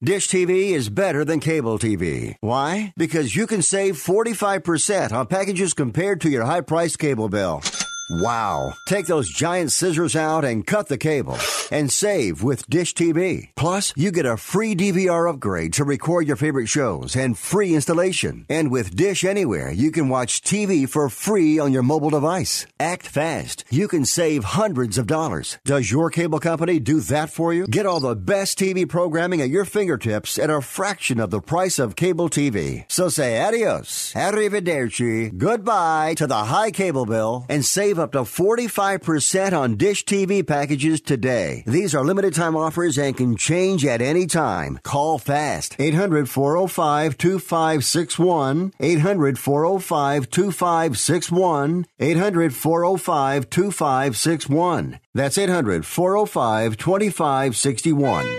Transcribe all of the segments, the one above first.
Dish TV is better than cable TV. Why? Because you can save 45% on packages compared to your high-priced cable bill. Wow. Take those giant scissors out and cut the cable and save with Dish TV. Plus, you get a free DVR upgrade to record your favorite shows and free installation. And with Dish Anywhere, you can watch TV for free on your mobile device. Act fast. You can save hundreds of dollars. Does your cable company do that for you? Get all the best TV programming at your fingertips at a fraction of the price of cable TV. So say adios, arrivederci, goodbye to the high cable bill and save up to 45% on Dish TV packages today. These are limited time offers and can change at any time. Call fast. 800-405-2561. 800-405-2561. 800-405-2561. That's 800-405-2561.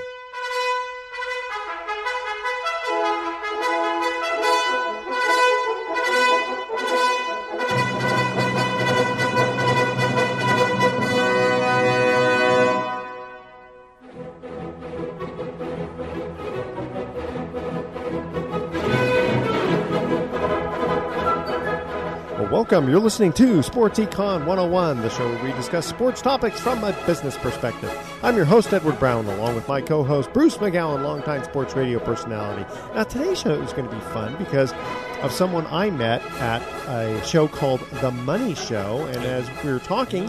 Welcome. You're listening to Sports Econ 101, the show where we discuss sports topics from a business perspective. I'm your host, Edward Brown, along with my co-host, Bruce McGowan, longtime sports radio personality. Now, today's show is going to be fun because of someone I met at a show called The Money Show, and as we were talking,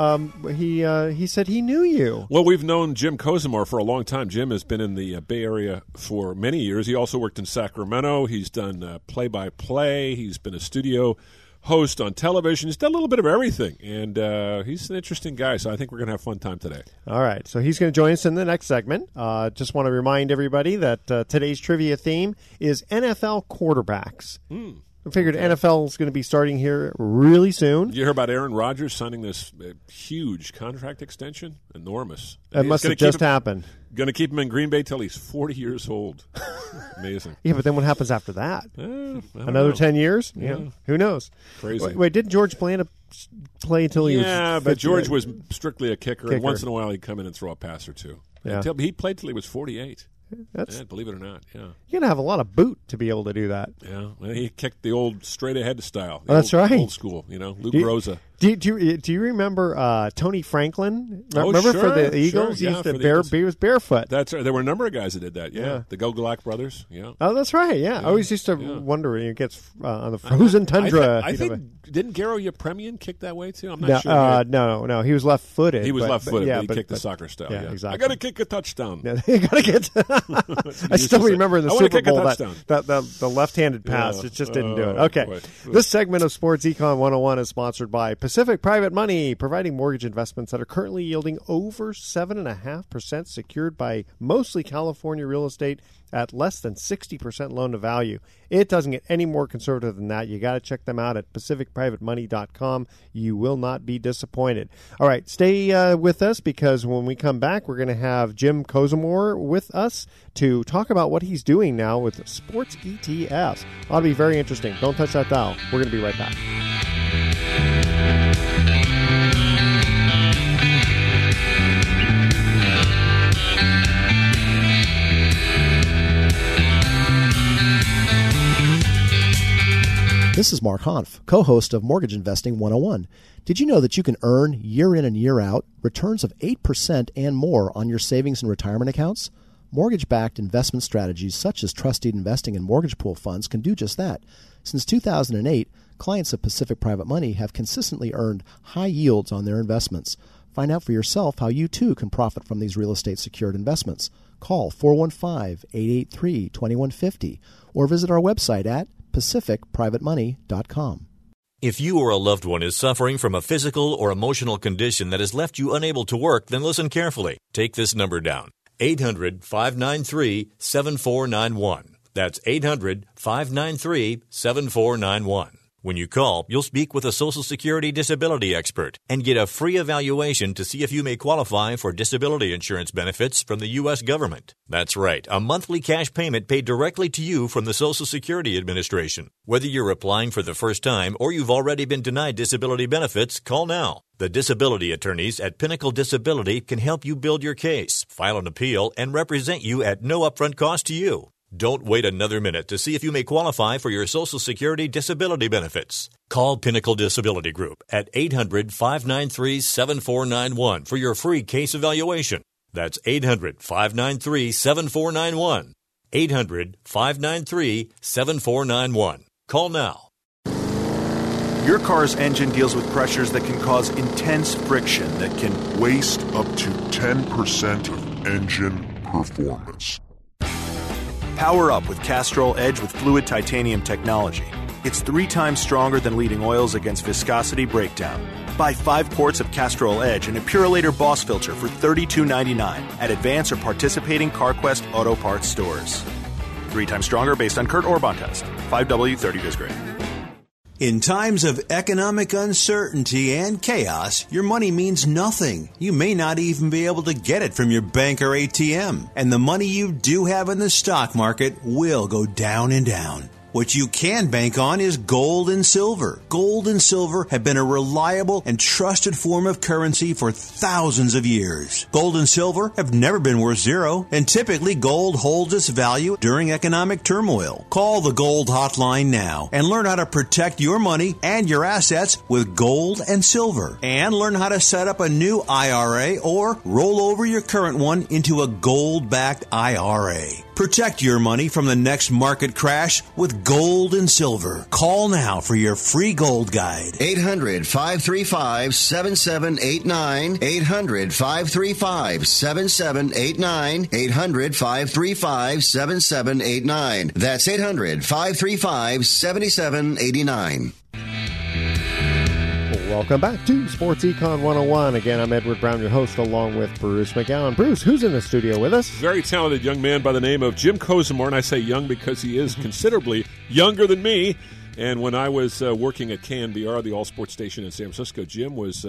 he said he knew you. Well, we've known Jim Kozimor for a long time. Jim has been in the Bay Area for many years. He also worked in Sacramento. He's done play-by-play. He's been a studio host on television. He's done a little bit of everything, and he's an interesting guy, so I think we're going to have a fun time today. All right, so he's going to join us in the next segment. Just want to remind everybody that today's trivia theme is NFL quarterbacks. I figured NFL is going to be starting here really soon. Did you hear about Aaron Rodgers signing this huge contract extension? Enormous. It must have just happened. Going to keep him in Green Bay till he's 40 years old. Amazing. Yeah, but then what happens after that? Another 10 years? Yeah. Who knows? Crazy. Wait, didn't George play until he was 50? Yeah, but George was strictly a kicker, and once in a while he'd come in and throw a pass or two. Yeah. He played till he was 48. That's believe it or not, yeah. You're going to have a lot of boot to be able to do that. Yeah, well, he kicked the old straight-ahead style. That's right. Old school, Luke Rosa. Do you remember Tony Franklin? Remember sure, for the Eagles? Sure, he was barefoot. That's right. There were a number of guys that did that, yeah. The Gogolak brothers, yeah. Oh, that's right, yeah. I always used to wonder when he gets on the frozen tundra. I think didn't Garo Yepremian kick that way, too? I'm not sure. No. He was left-footed. He was left-footed, but he kicked the soccer style. Yeah, exactly. I got to kick a touchdown. Yeah, you got to get I still remember in the Super Bowl that the left-handed pass. It just didn't do it. Okay. Boy. This segment of Sports Econ 101 is sponsored by Pacific Private Money, providing mortgage investments that are currently yielding over 7.5%, secured by mostly California real estate at less than 60% loan to value. It doesn't get any more conservative than that. You got to check them out at pacificprivatemoney.com. You will not be disappointed. All right, stay with us because when we come back, we're going to have Jim Kozimor with us to talk about what he's doing now with sports ETFs. Ought to be very interesting. Don't touch that dial. We're going to be right back. This is Mark Hanf, co-host of Mortgage Investing 101. Did you know that you can earn year in and year out returns of 8% and more on your savings and retirement accounts? Mortgage-backed investment strategies such as trusted investing and mortgage pool funds can do just that. Since 2008, clients of Pacific Private Money have consistently earned high yields on their investments. Find out for yourself how you too can profit from these real estate secured investments. Call 415-883-2150 or visit our website at pacificprivatemoney.com. If you or a loved one is suffering from a physical or emotional condition that has left you unable to work, then listen carefully. Take this number down, 800-593-7491. That's 800-593-7491. When you call, you'll speak with a Social Security disability expert and get a free evaluation to see if you may qualify for disability insurance benefits from the U.S. government. That's right, a monthly cash payment paid directly to you from the Social Security Administration. Whether you're applying for the first time or you've already been denied disability benefits, call now. The disability attorneys at Pinnacle Disability can help you build your case, file an appeal, and represent you at no upfront cost to you. Don't wait another minute to see if you may qualify for your Social Security disability benefits. Call Pinnacle Disability Group at 800-593-7491 for your free case evaluation. That's 800-593-7491. 800-593-7491. Call now. Your car's engine deals with pressures that can cause intense friction that can waste up to 10% of engine performance. Power up with Castrol Edge with fluid titanium technology. It's 3 times stronger than leading oils against viscosity breakdown. Buy 5 quarts of Castrol Edge and a Purolator Boss filter for $32.99 at Advance or participating CarQuest Auto Parts stores. 3 times stronger based on Kurt Orban test. 5W30 Viz grade. In times of economic uncertainty and chaos, your money means nothing. You may not even be able to get it from your bank or ATM. And the money you do have in the stock market will go down and down. What you can bank on is gold and silver. Gold and silver have been a reliable and trusted form of currency for thousands of years. Gold and silver have never been worth zero, and typically gold holds its value during economic turmoil. Call the Gold Hotline now and learn how to protect your money and your assets with gold and silver. And learn how to set up a new IRA or roll over your current one into a gold-backed IRA. Protect your money from the next market crash with gold and silver. Call now for your free gold guide. 800-535-7789. 800-535-7789. 800-535-7789. That's 800-535-7789. Welcome back to Sports Econ 101. Again, I'm Edward Brown, your host, along with Bruce McGowan. Bruce, who's in the studio with us? Very talented young man by the name of Jim Kozimor, and I say young because he is considerably younger than me. And when I was working at KNBR, the all-sports station in San Francisco, Jim was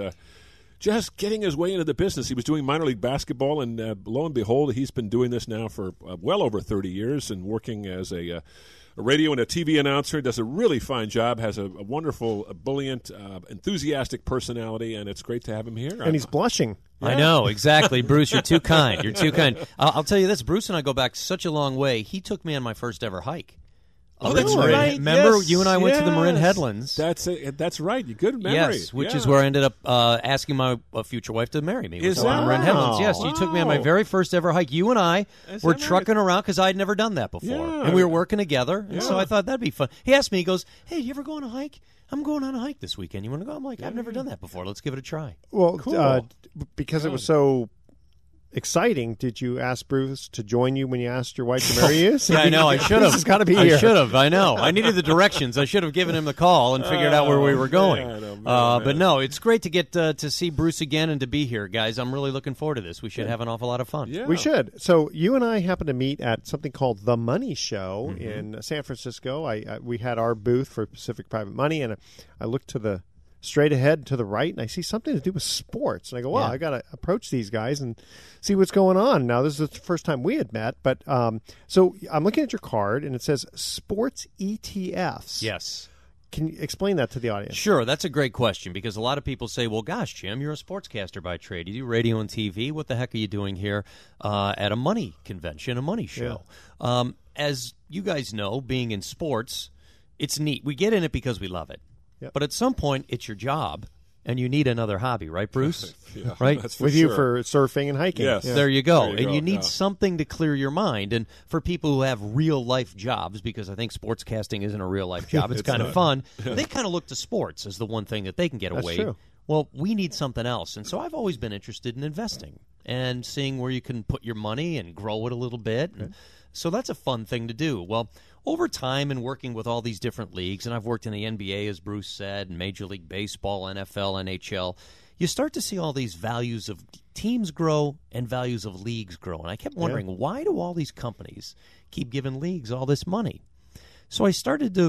just getting his way into the business. He was doing minor league basketball, and lo and behold, he's been doing this now for well over 30 years and working as a radio and a TV announcer. Does a really fine job, has a wonderful, buoyant, enthusiastic personality, and it's great to have him here. And he's blushing. Yeah. I know, exactly. Bruce, you're too kind. You're too kind. I'll tell you this, Bruce and I go back such a long way. He took me on my first ever hike. Oh, that's right. Remember, you and I went to the Marin Headlands. That's right. You good memory. Yes, which is where I ended up asking my future wife to marry me. Is that Marin Headlands? Yes, you took me on my very first ever hike. You and I were trucking around because I'd never done that before, and we were working together. And so I thought that'd be fun. He asked me, he goes, "Hey, you ever go on a hike? I'm going on a hike this weekend. You want to go?" I'm like, "I've never done that before. Let's give it a try." Well, cool. Because it was so exciting, did you ask Bruce to join you when you asked your wife to marry you? Yeah, I know. I should have. He's got to be here. I should have. I know. I needed the directions. I should have given him the call and figured out where we were going. But no, it's great to get to see Bruce again and to be here, guys. I'm really looking forward to this. We should have an awful lot of fun. Yeah. We should. So you and I happened to meet at something called The Money Show in San Francisco. We had our booth for Pacific Private Money, and I looked to the straight ahead to the right, and I see something to do with sports. And I go, wow, I got to approach these guys and see what's going on. Now, this is the first time we had met, but so I'm looking at your card, and it says sports ETFs. Yes. Can you explain that to the audience? Sure. That's a great question because a lot of people say, well, gosh, Jim, you're a sportscaster by trade. You do radio and TV. What the heck are you doing here at a money convention, a money show? Yeah. As you guys know, being in sports, it's neat. We get in it because we love it. Yep. But at some point, it's your job, and you need another hobby, right, Bruce? Yeah, right? That's for With sure. you for surfing and hiking. Yes. Yeah. There you go. You need something to clear your mind. And for people who have real-life jobs, because I think sportscasting isn't a real-life job, it's kind of fun, they kind of look to sports as the one thing that they can get away. True. Well, we need something else. And so I've always been interested in investing and seeing where you can put your money and grow it a little bit. Okay. So that's a fun thing to do. Well, over time and working with all these different leagues, and I've worked in the NBA, as Bruce said, Major League Baseball, NFL, NHL, you start to see all these values of teams grow and values of leagues grow. And I kept wondering, why do all these companies keep giving leagues all this money? So I started to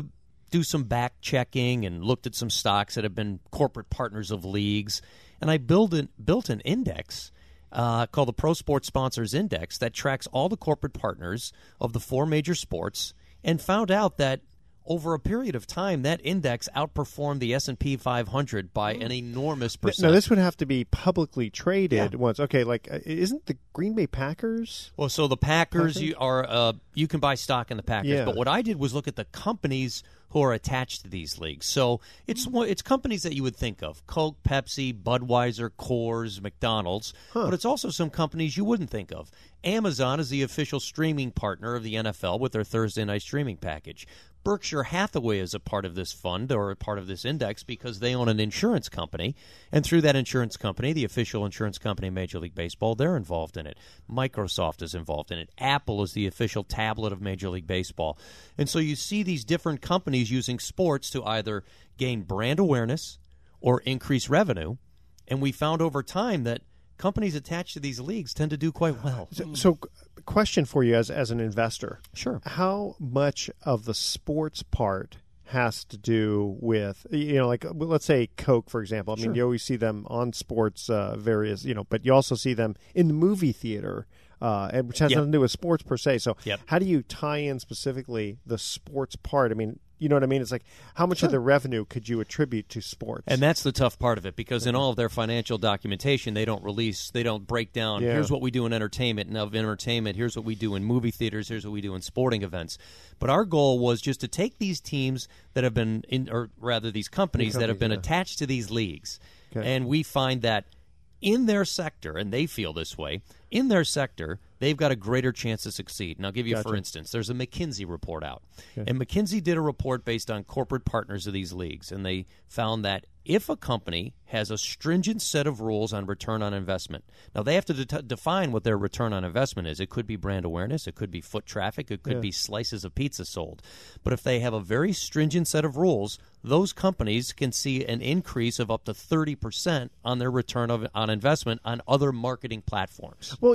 do some back checking and looked at some stocks that have been corporate partners of leagues, and I built an index called the Pro Sports Sponsors Index that tracks all the corporate partners of the 4 major sports, and found out that over a period of time, that index outperformed the S&P 500 by an enormous percent. Now, this would have to be publicly traded once. Okay, like, isn't the Green Bay Packers? Well, so the Packers, you can buy stock in the Packers. Yeah. But what I did was look at the companies who are attached to these leagues. So it's companies that you would think of: Coke, Pepsi, Budweiser, Coors, McDonald's. But it's also some companies you wouldn't think of. Amazon is the official streaming partner of the NFL with their Thursday night streaming package. Berkshire Hathaway is a part of this fund or a part of this index because they own an insurance company, and through that insurance company, the official insurance company of Major League Baseball, they're involved in it. Microsoft is involved in it. Apple is the official tablet of Major League Baseball. And so you see these different companies using sports to either gain brand awareness or increase revenue, and we found over time that companies attached to these leagues tend to do quite well. So question for you as an investor. Sure. How much of the sports part has to do with, like, let's say Coke, for example. I mean, you always see them on sports various, but you also see them in the movie theater, which has nothing to do with sports per se. So how do you tie in specifically the sports part? I mean, you know what I mean? It's like, how much of the revenue could you attribute to sports? And that's the tough part of it, because in all of their financial documentation, they don't break down, here's what we do in entertainment, and of entertainment, here's what we do in movie theaters, here's what we do in sporting events. But our goal was just to take these teams that have been, these companies that have been attached to these leagues, and we find that in their sector, and they feel this way, in their sector, they've got a greater chance to succeed. And I'll give you, for instance, there's a McKinsey report out. And McKinsey did a report based on corporate partners of these leagues, and they found that if a company has a stringent set of rules on return on investment, now they have to define what their return on investment is. It could be brand awareness, it could be foot traffic, it could be slices of pizza sold. But if they have a very stringent set of rules, those companies can see an increase of up to 30% on their return on investment on other marketing platforms. Well,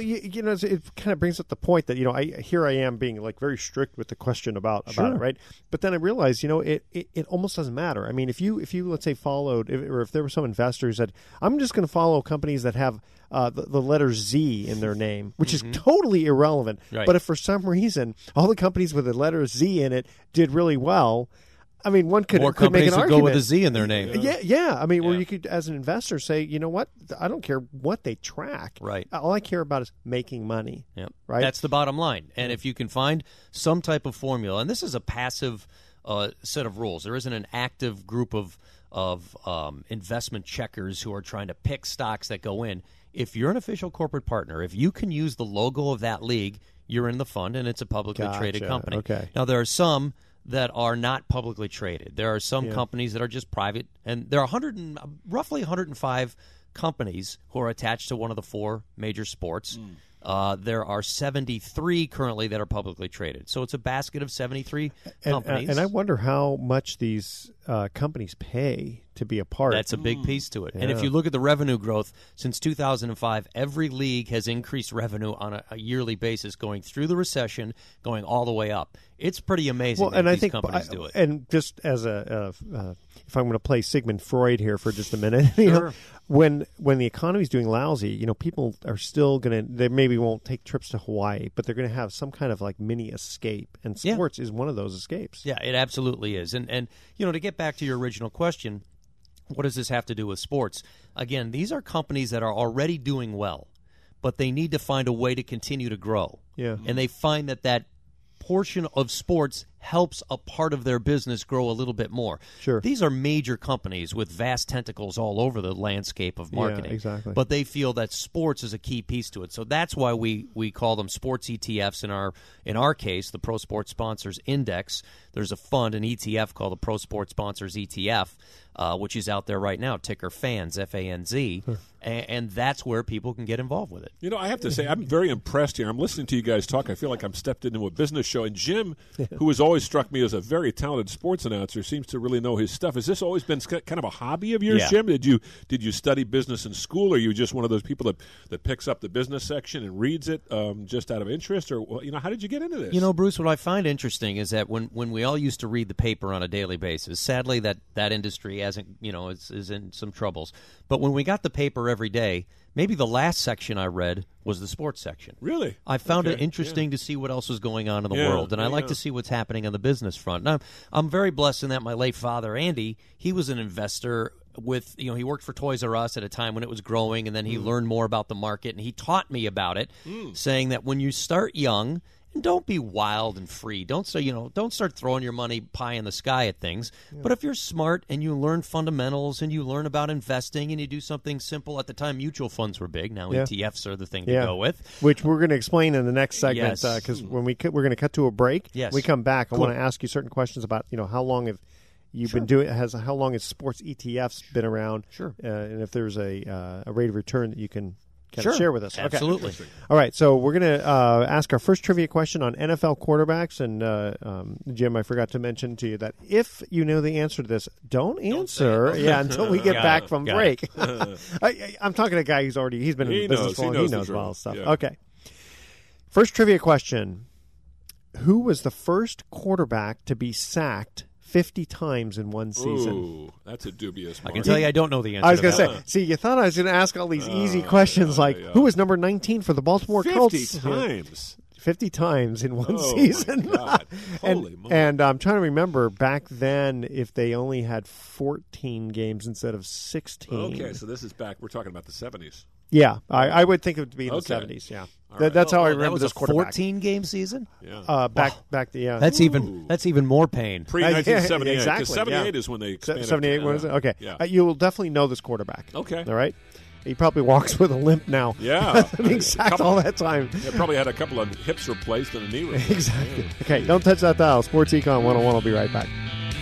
it kind of brings up the point that, I am being like very strict with the question about it, right? But then I realized, it almost doesn't matter. I mean, if you let's say followed, if there were some investors that I'm just going to follow companies that have the letter Z in their name, which is totally irrelevant. Right. But if for some reason all the companies with the letter Z in it did really well, I mean, one could make an argument. More companies would go with a Z in their name. Yeah. I mean, where you could, as an investor, say, you know what? I don't care what they track. Right. All I care about is making money. Yep. Right. That's the bottom line. And if you can find some type of formula, and this is a passive set of rules. There isn't an active group of investment checkers who are trying to pick stocks that go in. If you're an official corporate partner, if you can use the logo of that league, you're in the fund, and it's a publicly traded company. Okay. Now, there are some that are not publicly traded. There are some companies that are just private, and there are roughly 105 companies who are attached to one of the 4 major sports. There are 73 currently that are publicly traded. So it's a basket of 73 companies. And I wonder how much these companies pay to be a part. That's a big piece to it. Yeah. And if you look at the revenue growth since 2005, every league has increased revenue on a yearly basis, going through the recession, going all the way up. It's pretty amazing that these companies do it. And just as if I'm going to play Sigmund Freud here for just a minute, when the economy is doing lousy, people are still going to, they maybe won't take trips to Hawaii, but they're going to have some kind of like mini escape, and sports is one of those escapes. Yeah, it absolutely is. And to get back to your original question, what does this have to do with sports? Again, these are companies that are already doing well, but they need to find a way to continue to grow. Yeah. And they find that portion of sports helps a part of their business grow a little bit more. Sure. These are major companies with vast tentacles all over the landscape of marketing. Yeah, exactly. But they feel that sports is a key piece to it. So that's why we call them sports ETFs in our case, the Pro Sports Sponsors Index. There's a fund, an ETF called the Pro Sports Sponsors ETF, which is out there right now, ticker FANZ, F-A-N-Z, and that's where people can get involved with it. I have to say, I'm very impressed here. I'm listening to you guys talk. I feel like I'm stepped into a business show. And Jim, who is always always struck me as a very talented sports announcer. Seems to really know his stuff. Has this always been kind of a hobby of yours, Yeah. Jim? Did you study business in school, or are you just one of those people that picks up the business section and reads it just out of interest, or how did you get into this? Bruce, what I find interesting is that when we all used to read the paper on a daily basis, sadly that industry hasn't, is in some troubles. But when we got the paper every day, maybe the last section I read was the sports section. Really? I found it interesting to see what else was going on in the world, and I like to see what's happening on the business front. And I'm very blessed in that my late father, Andy, he was an investor with, he worked for Toys R Us at a time when it was growing, and then he learned more about the market, and he taught me about it, saying that when you start young, and don't be wild and free. Don't start throwing your money pie in the sky at things. Yeah. But if you're smart and you learn fundamentals and you learn about investing and you do something simple, at the time mutual funds were big. Now ETFs are the thing to go with, which we're going to explain in the next segment. Because when we're going to cut to a break, we come back. I want to ask you certain questions about how long have you been doing? How long has sports ETFs been around? Sure, and if there's a rate of return that you can. Share with us. Absolutely. Okay. All right, so we're going to ask our first trivia question on NFL quarterbacks. And, Jim, I forgot to mention to you that if you know the answer to this, don't answer until we get back from break. I'm talking to a guy he's been in business for long. He knows all this stuff. Yeah. Okay. First trivia question. Who was the first quarterback to be sacked 50 times in one season? Ooh, that's a dubious mark. I can tell you I don't know the answer. I was going to say, see, you thought I was going to ask all these easy questions who was number 19 for the Baltimore Colts? 50 times. 50 times in one season. My God. Holy moly. And I'm trying to remember back then if they only had 14 games instead of 16. Okay, so this is back. We're talking about the 70s. Yeah, I would think it would be in the 70s, yeah. That's how I remember this quarterback. That was a 14-game season? Yeah. That's even more pain. Pre-1978. Exactly. Because 78 is when they expanded. 78, when is it? Okay. Yeah. You will definitely know this quarterback. Okay. All right? He probably walks with a limp now. Yeah. Being sacked all that time. He probably had a couple of hips replaced and a knee replaced. Exactly. Yeah. Okay, don't touch that dial. Sports Econ 101 will be right back.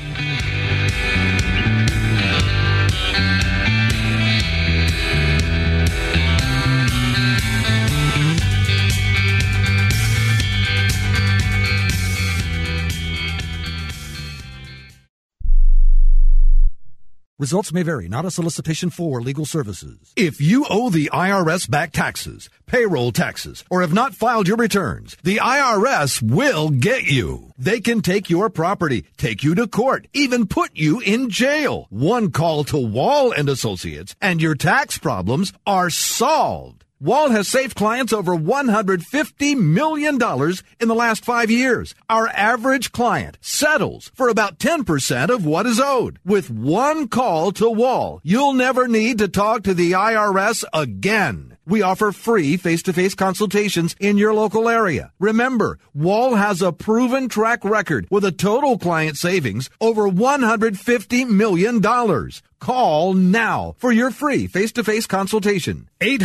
Results may vary, not a solicitation for legal services. If you owe the IRS back taxes, payroll taxes, or have not filed your returns, the IRS will get you. They can take your property, take you to court, even put you in jail. One call to Wall & Associates, and your tax problems are solved. Wall has saved clients over $150 million in the last 5 years. Our average client settles for about 10% of what is owed. With one call to Wall, you'll never need to talk to the IRS again. We offer free face-to-face consultations in your local area. Remember, Wall has a proven track record with a total client savings over $150 million. Call now for your free face-to-face consultation.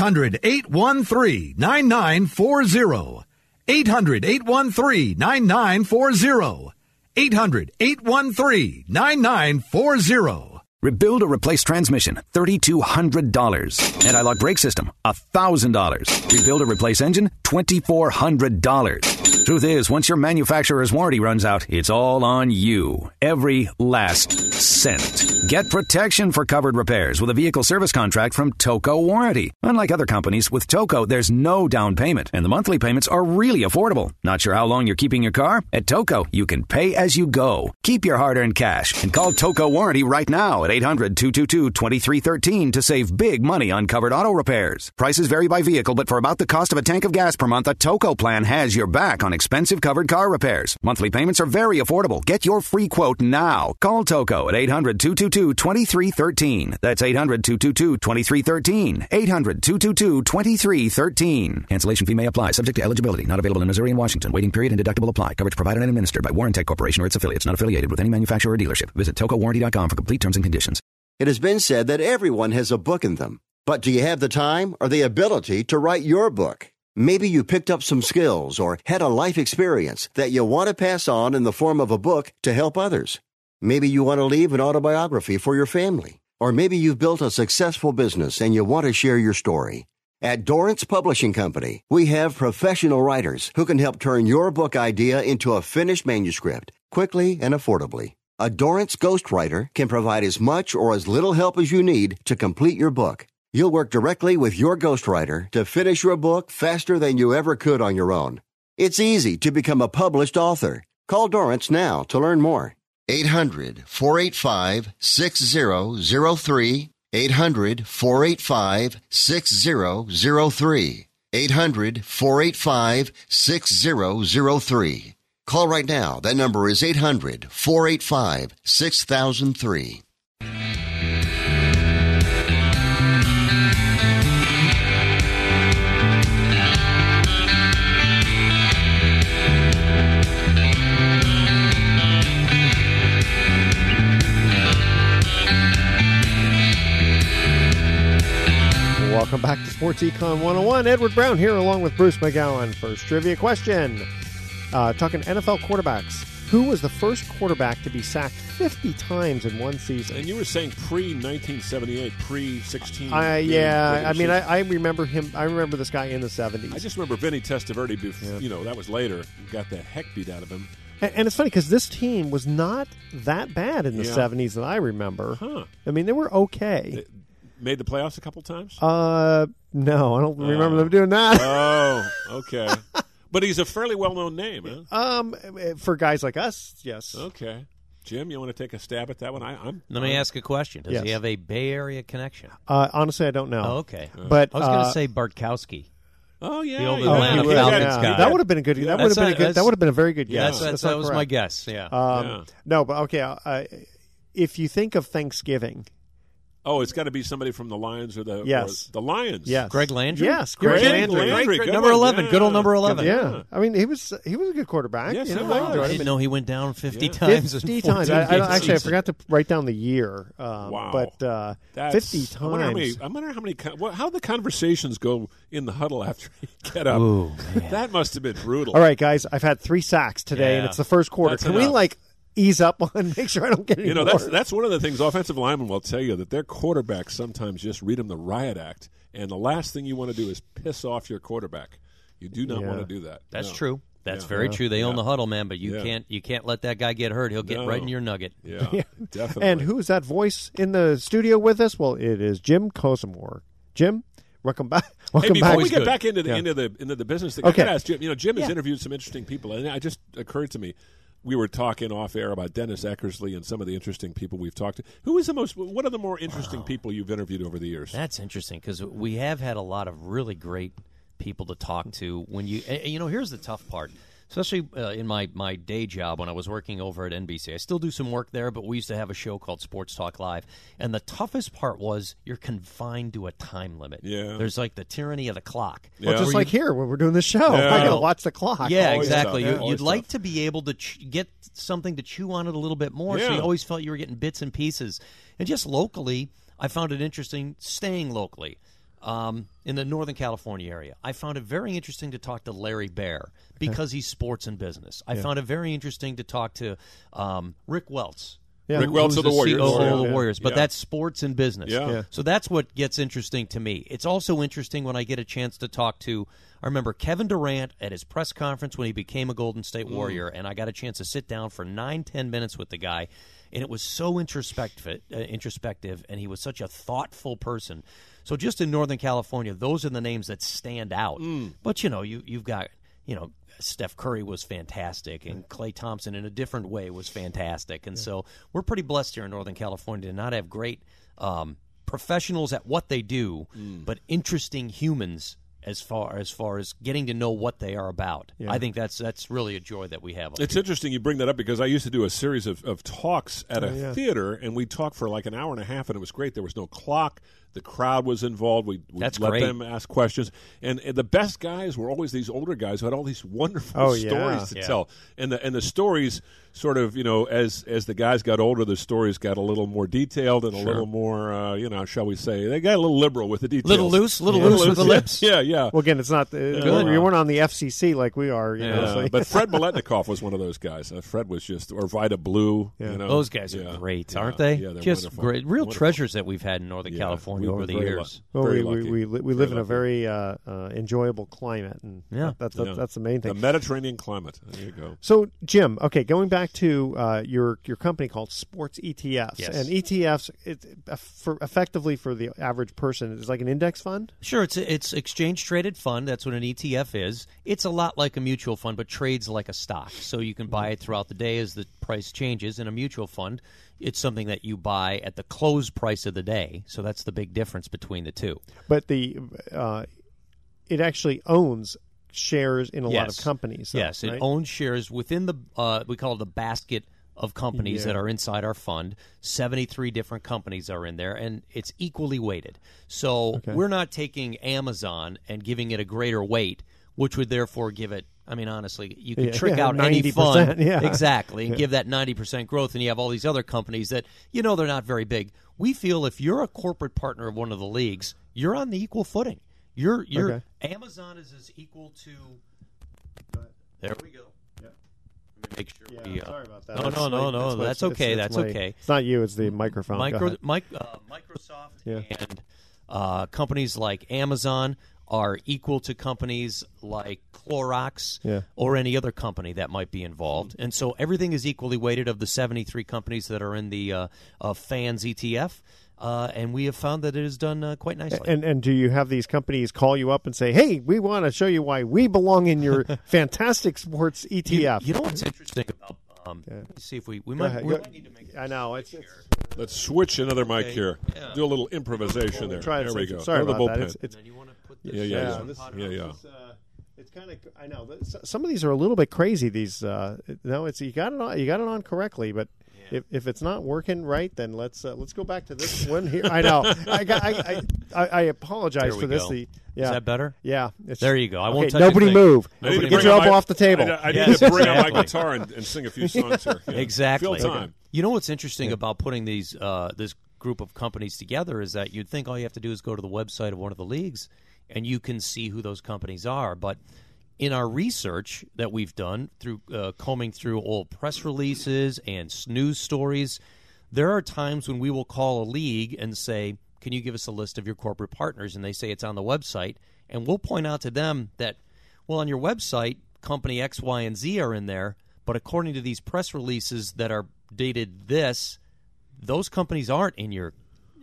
800-813-9940. 800-813-9940. 800-813-9940. Rebuild or replace transmission, $3,200. Anti-lock brake system, $1,000. Rebuild or replace engine, $2,400. Truth is, once your manufacturer's warranty runs out, it's all on you. Every last cent. Get protection for covered repairs with a vehicle service contract from Toco Warranty. Unlike other companies, with Toco, there's no down payment, and the monthly payments are really affordable. Not sure how long you're keeping your car? At Toco, you can pay as you go. Keep your hard-earned cash and call Toco Warranty right now at 800-222-2313 to save big money on covered auto repairs. Prices vary by vehicle, but for about the cost of a tank of gas per month, a Toco plan has your back on expensive covered car repairs. Monthly payments are very affordable. Get your free quote now. Call Toco at 800-222-2313. That's 800-222-2313. 800-222-2313. Cancellation fee may apply. Subject to eligibility. Not available in Missouri and Washington. Waiting period and deductible apply. Coverage provided and administered by Warrantech Corporation or its affiliates. Not affiliated with any manufacturer or dealership. Visit TocoWarranty.com for complete terms and conditions. It has been said that everyone has a book in them. But do you have the time or the ability to write your book? Maybe you picked up some skills or had a life experience that you want to pass on in the form of a book to help others. Maybe you want to leave an autobiography for your family. Or maybe you've built a successful business and you want to share your story. At Dorrance Publishing Company, we have professional writers who can help turn your book idea into a finished manuscript quickly and affordably. A Dorrance ghostwriter can provide as much or as little help as you need to complete your book. You'll work directly with your ghostwriter to finish your book faster than you ever could on your own. It's easy to become a published author. Call Dorrance now to learn more. 800-485-6003. 800-485-6003. 800-485-6003. Call right now. That number is 800-485-6003. Welcome back to Sports Econ 101. Edward Brown here along with Bruce McGowan. First trivia question. Talking NFL quarterbacks. Who was the first quarterback to be sacked 50 times in one season? And you were saying pre-1978, pre-16. I remember him. I remember this guy in the 70s. I just remember Vinny Testaverde, that was later. Got the heck beat out of him. And it's funny because this team was not that bad in the 70s that I remember. Huh. I mean, they were okay. Made the playoffs a couple times? No, I don't remember them doing that. Oh, okay. But he's a fairly well-known name, huh? For guys like us, yes. Okay. Jim, you want to take a stab at that one? Let me ask a question. Does he have a Bay Area connection? Honestly, I don't know. Oh, okay. But I was going to say Bartkowski. Oh yeah, the old Atlanta Falcons guy. That would have been a good. That would have been a very good guess. That was my guess. Yeah. No, but okay. If you think of Thanksgiving. Oh, it's got to be somebody from the Lions or the Lions. Yes. Greg Landry? Yes, Greg Landry. Number 11. Good old number 11. Yeah. I mean, he was a good quarterback. Yes, I didn't know he went down 50 times. 50 times. I forgot to write down the year. Wow. But 50 times. I wonder how the conversations go in the huddle after you get up. Ooh, that must have been brutal. All right, guys, I've had 3 sacks today, and it's the first quarter. Can we, ease up on make sure I don't get any more? That's one of the things offensive linemen will tell you, that their quarterbacks sometimes just read them the riot act, and the last thing you want to do is piss off your quarterback. You do not want to do that. That's true. That's very true. They own the huddle, man, but you can't let that guy get hurt. He'll get right in your nugget. Yeah, definitely. And who's that voice in the studio with us? Well, it is Jim Kosamore. Jim, welcome back. Before we get back into the business thing, I got to ask Jim. Jim has interviewed some interesting people, and it just occurred to me. We were talking off air about Dennis Eckersley and some of the interesting people we've talked to. What are the more interesting people you've interviewed over the years? That's interesting because we have had a lot of really great people to talk to. Here's the tough part. Especially in my day job when I was working over at NBC. I still do some work there, but we used to have a show called Sports Talk Live. And the toughest part was you're confined to a time limit. Yeah. There's the tyranny of the clock. Yeah. Well, just like here when we're doing this show. I got to watch the clock. Yeah, exactly. You'd like to be able to get something to chew on it a little bit more, so you always felt you were getting bits and pieces. And just locally, I found it interesting staying locally. In the Northern California area. I found it very interesting to talk to Larry Baer because he's sports and business. I found it very interesting to talk to Rick Welts. Yeah. Rick Welts of the Warriors. COO of the Warriors. But that's sports and business. Yeah. So that's what gets interesting to me. It's also interesting when I get a chance to talk to, I remember Kevin Durant at his press conference when he became a Golden State Warrior, and I got a chance to sit down for 9-10 minutes with the guy, and it was so introspective, and he was such a thoughtful person. So just in Northern California, those are the names that stand out. But, you've got, Steph Curry was fantastic, and Klay Thompson in a different way was fantastic. And so we're pretty blessed here in Northern California to not have great professionals at what they do, but interesting humans as far as getting to know what they are about. Yeah. I think that's really a joy that we have. It's interesting you bring that up because I used to do a series of talks at a theater, and we'd talk for like an hour and a half, and it was great. There was no clock. The crowd was involved. We'd let them ask questions. And the best guys were always these older guys who had all these wonderful stories to tell. And the stories sort of, as the guys got older, the stories got a little more detailed and a little more, shall we say, they got a little liberal with the details. Little loose with the lips. Yeah. Well, again, it's not, you weren't on the FCC like we are. But Fred Biletnikoff was one of those guys. Fred was or Vida Blue. Those guys are great, aren't they? Yeah, they're just wonderful. great. Real treasures that we've had in Northern California. me over the years. Well, Very we lucky. live in a lucky. very enjoyable climate, and that's the main thing. The Mediterranean climate. There you go. So, Jim, okay, going back to your company called Sports ETFs, Yes. and ETFs, effectively for the average person, is like an index fund. Sure, it's exchange traded fund. That's what an ETF is. It's a lot like a mutual fund, but trades like a stock. So you can buy it throughout the day as the price changes. In a mutual fund, it's something that you buy at the close price of the day. So that's the big difference between the two. But it actually owns shares in a lot of companies. Though, yes, it right? owns shares within the we call it the basket of companies that are inside our fund. 73 different companies are in there, and it's equally weighted. So we're not taking Amazon and giving it a greater weight, which would therefore give it, I mean, honestly, you could trick out any 90%, fund. yeah. Exactly, and give that 90% growth, and you have all these other companies that, they're not very big. We feel if you're a corporate partner of one of the leagues, you're on the equal footing. You're Amazon is as equal to. There we go. Make sure we. Sorry about that. No. That's okay. That's okay. It's not you. It's the microphone. Microsoft and companies like Amazon are equal to companies like Clorox or any other company that might be involved, and so everything is equally weighted of the 73 companies that are in the FANS ETF. And we have found that it has done quite nicely. And do you have these companies call you up and say, "Hey, we want to show you why we belong in your fantastic sports ETF"? You know what's interesting about? Let's see if we might need to make. I know it's. Let's switch another mic here. Yeah. Do a little improvisation there. There we go. Sorry about that. It's, and then you want to put this Yeah. It's kind of. I know some of these are a little bit crazy. These it's you got it on correctly, but. If it's not working right, then let's go back to this one here. I know. I apologize for this. Is that better? Yeah. There you go. I won't touch nobody anything. move. Get your elbow off the table. I need to bring out my guitar and sing a few songs here. Yeah. Exactly. Fill time. You know what's interesting about putting these this group of companies together is that you'd think all you have to do is go to the website of one of the leagues and you can see who those companies are, but in our research that we've done through combing through old press releases and news stories, there are times when we will call a league and say, can you give us a list of your corporate partners? And they say it's on the website. And we'll point out to them that, well, on your website, company X, Y, and Z are in there. But according to these press releases that are dated those companies aren't in your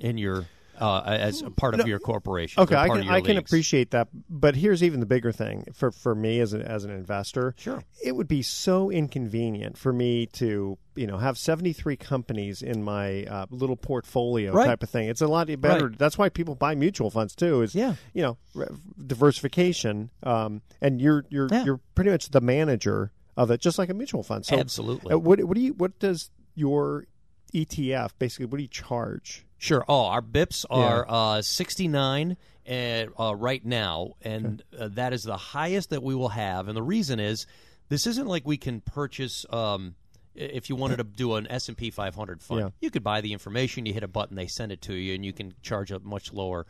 as a part of your corporation. Okay, I can appreciate that, but here's even the bigger thing for me as an investor. Sure, it would be so inconvenient for me to have 73 companies in my little portfolio type of thing. It's a lot better. Right. That's why people buy mutual funds too. Is diversification, and you're pretty much the manager of it, just like a mutual fund. So, absolutely. What does your ETF basically? What do you charge? Sure. Oh, our BIPs are 69 right now, and that is the highest that we will have. And the reason is this isn't like we can purchase if you wanted to do an S&P 500 fund. You could buy the information, you hit a button, they send it to you, and you can charge a much lower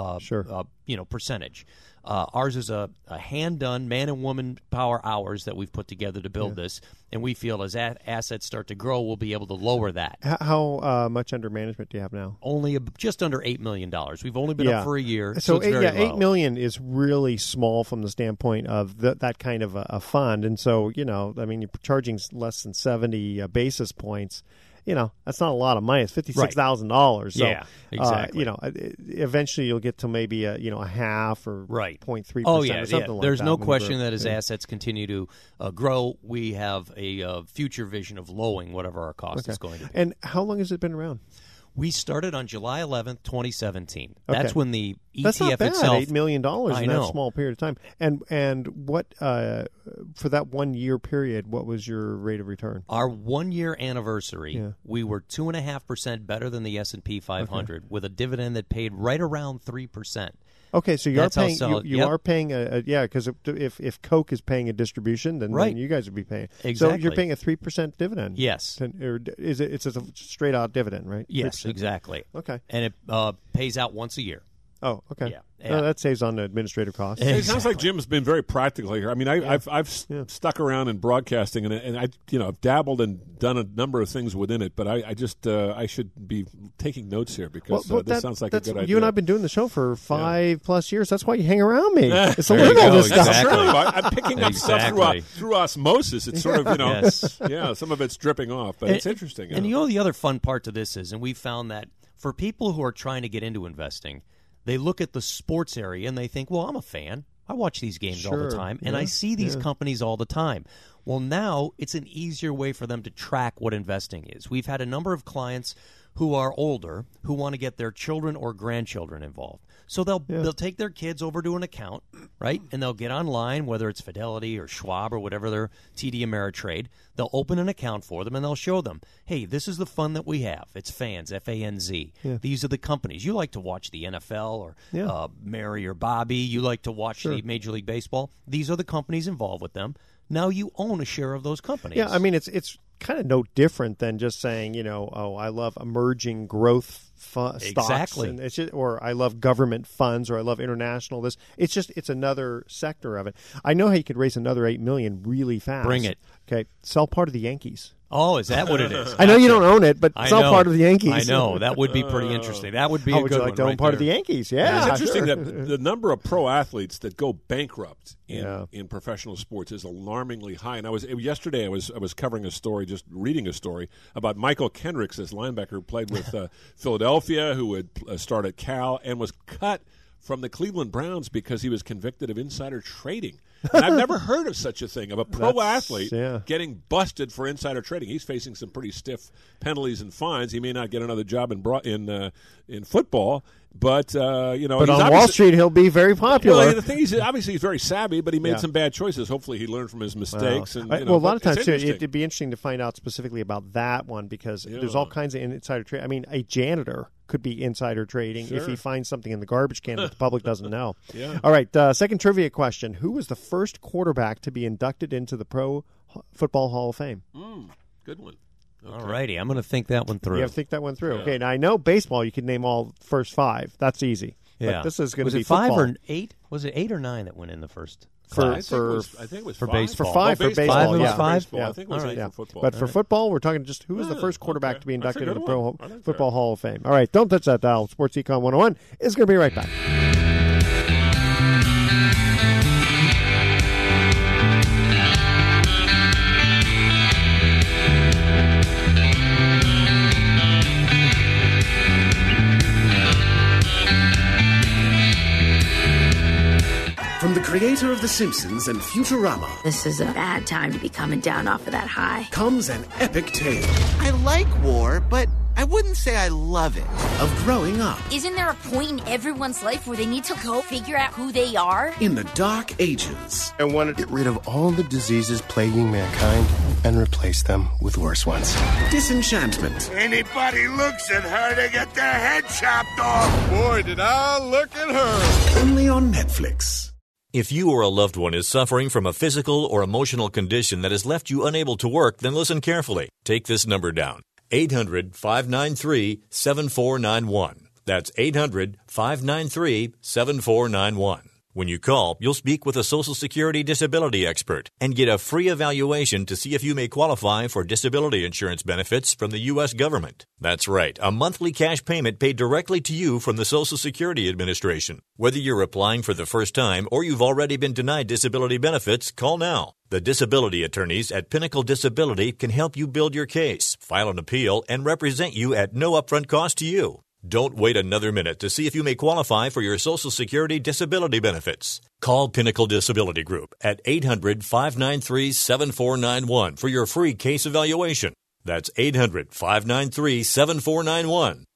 percentage. Ours is a hand-done man and woman power hours that we've put together to build this, and we feel as assets start to grow, we'll be able to lower that. How much under management do you have now? Only just under $8 million. We've only been up for a year, so it's very low. $8 million is really small from the standpoint of that kind of a fund, and so you're charging less than 70 basis points. That's not a lot of money. It's $56,000. So, yeah, exactly. Eventually you'll get to maybe a half or 0.3%. Oh yeah, or something like There's that no question that as assets continue to grow, we have a future vision of lowering whatever our cost is going to be. And how long has it been around? We started on July 11th, 2017. That's when the ETF That's not bad, itself. $8 million in that small period of time. And what for that 1 year period, what was your rate of return? Our 1 year anniversary, we were 2.5% better than the S&P 500 with a dividend that paid right around 3%. Okay, so you are paying because if Coke is paying a distribution, then you guys would be paying. Exactly. So you're paying a 3% dividend. Yes. Or it's a straight out dividend, right? Yes, 3%. exactly. Okay. And it pays out once a year. Oh, okay. Yeah. No, that saves on the administrative costs. It sounds like Jim's been very practical here. I mean, I've stuck around in broadcasting, and I I've dabbled and done a number of things within it, but I should be taking notes here because this sounds like a good idea. You and I have been doing the show for 5+ years. That's why you hang around me. It's to learn all this stuff. Exactly. I'm picking up stuff through osmosis. It's sort of, Yes. some of it's dripping off, but it's interesting. And the other fun part to this is, and we found that for people who are trying to get into investing, they look at the sports area and they think, well, I'm a fan. I watch these games all the time, and I see these companies all the time. Well, now it's an easier way for them to track what investing is. We've had a number of clients who are older who want to get their children or grandchildren involved. So they'll take their kids over to an account, right? And they'll get online, whether it's Fidelity or Schwab or whatever their TD Ameritrade. They'll open an account for them, and they'll show them, hey, this is the fund that we have. It's FANZ, F-A-N-Z. Yeah. These are the companies. You like to watch the NFL or Mary or Bobby. You like to watch the Major League Baseball. These are the companies involved with them. Now you own a share of those companies. Yeah, I mean, it's kind of no different than just saying, I love emerging growth stocks. Exactly. And it's just, or I love government funds, or I love international this. It's another sector of it. I know how you could raise another $8 million really fast. Bring it. Okay, sell part of the Yankees. Oh, is that what it is? I know you don't own it, but sell part of the Yankees. I know. That would be pretty interesting. That would be How a would good you like one to own right part there. of the Yankees? Yeah, it's interesting sure. that the number of pro athletes that go bankrupt in professional sports is alarmingly high. And yesterday I was covering a story, just reading a story about Michael Kendricks, this linebacker who played with Philadelphia, who had started at Cal and was cut from the Cleveland Browns because he was convicted of insider trading. And I've never heard of such a thing, of a pro athlete getting busted for insider trading. He's facing some pretty stiff penalties and fines. He may not get another job in football, but But on Wall Street, he'll be very popular. Well, the thing is, obviously, he's very savvy, but he made some bad choices. Hopefully, he learned from his mistakes. Well, a lot of times, too, it'd be interesting to find out specifically about that one because there's all kinds of insider trading. I mean, a janitor could be insider trading if he finds something in the garbage can that the public doesn't know. All right, second trivia question. Who was the first quarterback to be inducted into the Pro Football Hall of Fame? Good one. Okay. All righty, I'm going to think that one through. You have to think that one through. Okay, now I know baseball, you can name all first 5. That's easy. Yeah. But this is going to be football. football. 5 or 8? Was it 8 or 9 that went in the first? I think it was for 5. baseball. For 5 for baseball. 5 was yeah. 5? I think it was 8 for football. But for football, we're talking just who was the first quarterback to be inducted into the Pro Football Hall of Fame. All right, don't touch that dial. Sports Econ 101 is going to be right back. From the creator of The Simpsons and Futurama, this is a bad time to be coming down off of that high, comes an epic tale I like war, but I wouldn't say I love it. of growing up Isn't there a point in everyone's life where they need to go figure out who they are? in the Dark Ages. I want to get rid of all the diseases plaguing mankind and replace them with worse ones. Disenchantment. Anybody looks at her, they get their head chopped off. Boy, did I look at her. Only on Netflix. If you or a loved one is suffering from a physical or emotional condition that has left you unable to work, then listen carefully. Take this number down. 800-593-7491. That's 800-593-7491. When you call, you'll speak with a Social Security disability expert and get a free evaluation to see if you may qualify for disability insurance benefits from the U.S. government. That's right, a monthly cash payment paid directly to you from the Social Security Administration. Whether you're applying for the first time or you've already been denied disability benefits, call now. The disability attorneys at Pinnacle Disability can help you build your case, file an appeal, and represent you at no upfront cost to you. Don't wait another minute to see if you may qualify for your Social Security disability benefits. Call Pinnacle Disability Group at 800-593-7491 for your free case evaluation. That's 800-593-7491.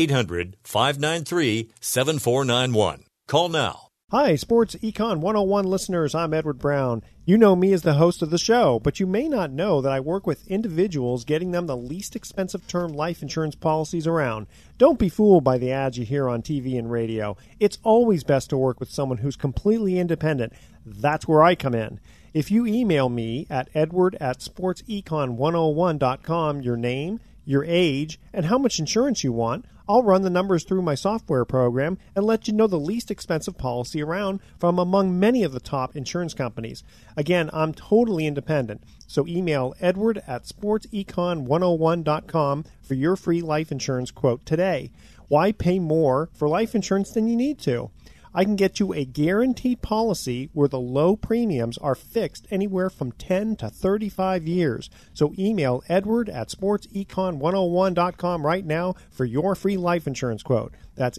800-593-7491. Call now. Hi, Sports Econ 101 listeners. I'm Edward Brown. You know me as the host of the show, but you may not know that I work with individuals getting them the least expensive term life insurance policies around. Don't be fooled by the ads you hear on TV and radio. It's always best to work with someone who's completely independent. That's where I come in. If you email me at edward@sportsecon101.com your name, your age, and how much insurance you want, I'll run the numbers through my software program and let you know the least expensive policy around from among many of the top insurance companies. Again, I'm totally independent, so email edward@sportsecon101.com for your free life insurance quote today. Why pay more for life insurance than you need to? I can get you a guaranteed policy where the low premiums are fixed anywhere from 10 to 35 years. So email edward@sportsecon101.com right now for your free life insurance quote. That's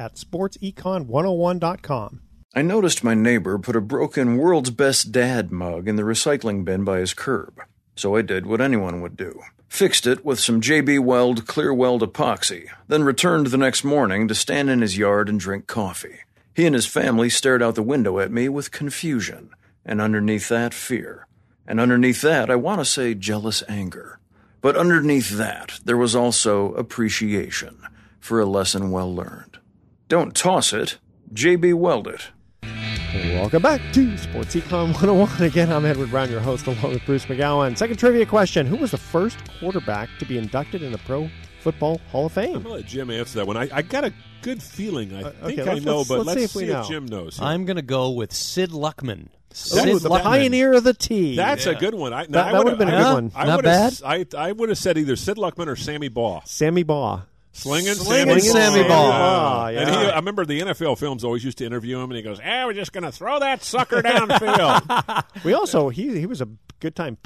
edward@sportsecon101.com. I noticed my neighbor put a broken World's Best Dad mug in the recycling bin by his curb. So I did what anyone would do. Fixed it with some JB Weld Clear Weld epoxy, then returned the next morning to stand in his yard and drink coffee. He and his family stared out the window at me with confusion, and underneath that, fear. And underneath that, I want to say jealous anger. But underneath that, there was also appreciation for a lesson well learned. Don't toss it, JB Weld it. Welcome back to Sports Econ 101. Again, I'm Edward Brown, your host, along with Bruce McGowan. Second trivia question. Who was the first quarterback to be inducted in the Pro Football Hall of Fame? I'm going to let Jim answer that one. I got a good feeling. I think okay, I know, but let's see know. if Jim knows. I'm going to go with Sid Luckman. The pioneer of the tee. That's a good one. That would have been a good one. Not bad. I would have said either Sid Luckman or Sammy Baugh. Sammy Baugh. Slinging Sammy Baugh. Yeah. And I remember the NFL films always used to interview him, and he goes, we're just going to throw that sucker downfield. We also, he was a good time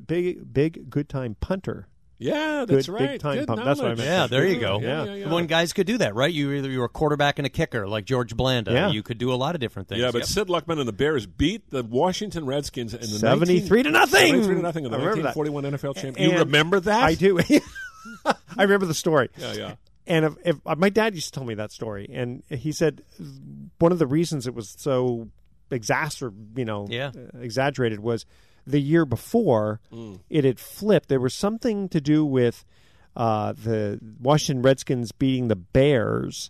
punter. Yeah, that's good, right. Big time good pump. That's what I meant. Yeah, there you go. Yeah. When guys could do that, right? You were a quarterback and a kicker like George Blanda. Yeah. You could do a lot of different things. Yeah, but Sid Luckman and the Bears beat the Washington Redskins in the 73-0. 73-0 in the 1941 NFL championship. You remember that? I do. I remember the story. Yeah. And if my dad used to tell me that story, and he said one of the reasons it was so exaggerated was the year before it had flipped. There was something to do with the Washington Redskins beating the Bears,